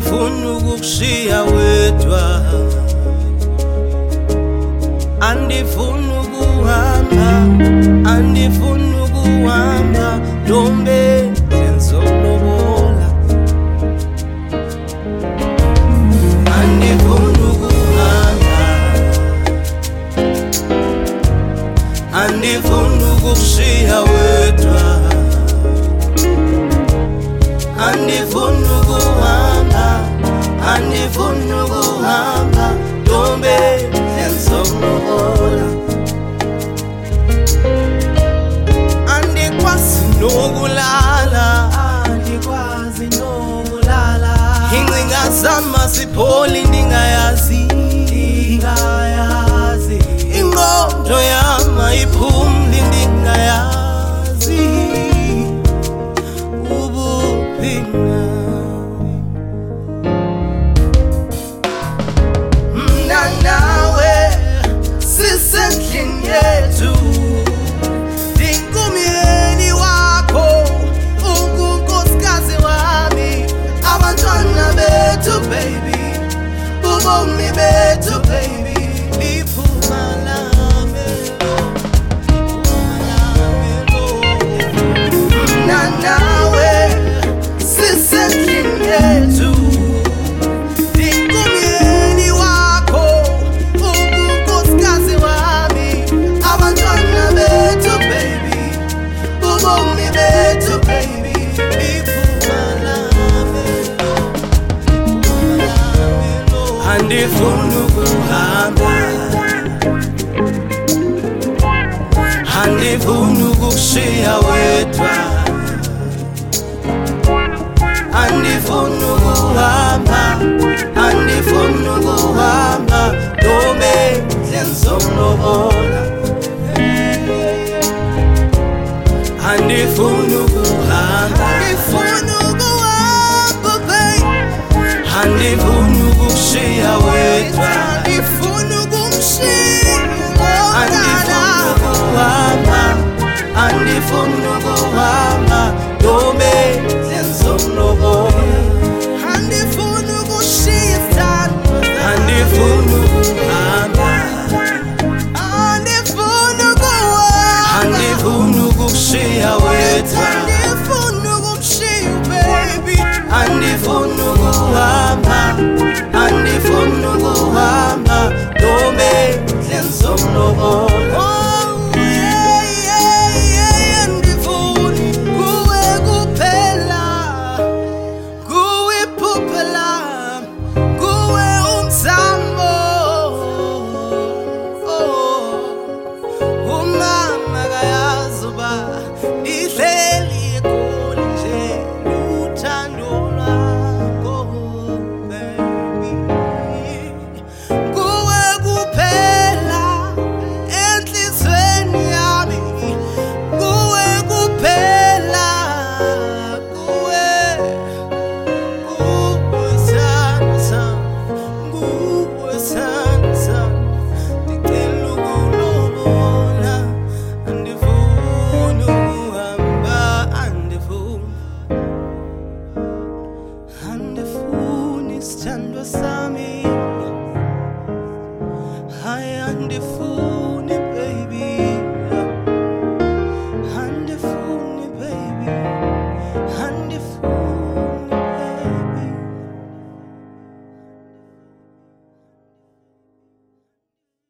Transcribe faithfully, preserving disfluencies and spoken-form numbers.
Andifuni ukukushiya wedwa, andifuni ukuhamba, andifuni ukuhamba Ntombi senzokulobola. Andifuni ukuhamba, andifuni ukukushiya wedwa, andifuni ukuhamba, andifuni ukuhamba Ntombi senzokulobola. Andikwazi nokulala, andikwazi nokulala, ingcinga zami zipholi ndingayazi, ndingayazi, ingqondo yami ayiphumli ndingayazi ubuphina. Mna nawe sisendlini yethu, ndingumyeni wakho, ungunkosikazi wami, abantwana bethu baby, ubomi bethu baby, liphuma lami, mna nawe sisendlini yethu, ndingumyeni wakho, ungunkosikazi wami, abantwana bethu baby, ubomi bethu baby, liphuma lami. Andifuni ukuhamba, andifuni ukukushiya wedwa, andifuni ukuhamba, andifuni ukuhamba Ntombi senzokulobola. Andifuni ukuhamba, andifuni ukuhamba baby, andifuni ukukushiya wedwa, andifuni ukukushiya, andifuni ukuhamba, andifuni ukuhamba Ntombi senzokulobola. Andifuni ukushiya sithandwa, andifuni ukuhamba, andifuni ukuhamba, andifuni ukukushiya wedwa, andifuni ukukushiya baby, andifuni ukuhamba, andifuni ukuhamba Ntombi senzokulobola. Oh yeah, yeah, yeah, andifuni kuwe kuphela, kuwe iphupha lami, kuwe umzamo. Oh, umama akayazi uba ndihleli eGoli nje luthando lwakho baby, kuwe kuphela enhlizweni yami, kuwe kuphela, kuwe, kuwe sithando sami, kuwe sithando sami, ndicela ukulobola. Andifuni ukuhamba, andifuni, andifuni sithandwa sami, hayi andifuni.